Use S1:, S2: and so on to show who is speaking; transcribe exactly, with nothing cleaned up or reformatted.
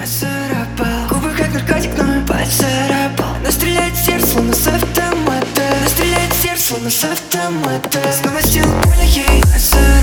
S1: поцарапал. Губы как наркотик, но поцарапал. Она стреляет в сердце, словно с автомата. Она стреляет в сердце, словно с автомата. Снова сделал больно ей.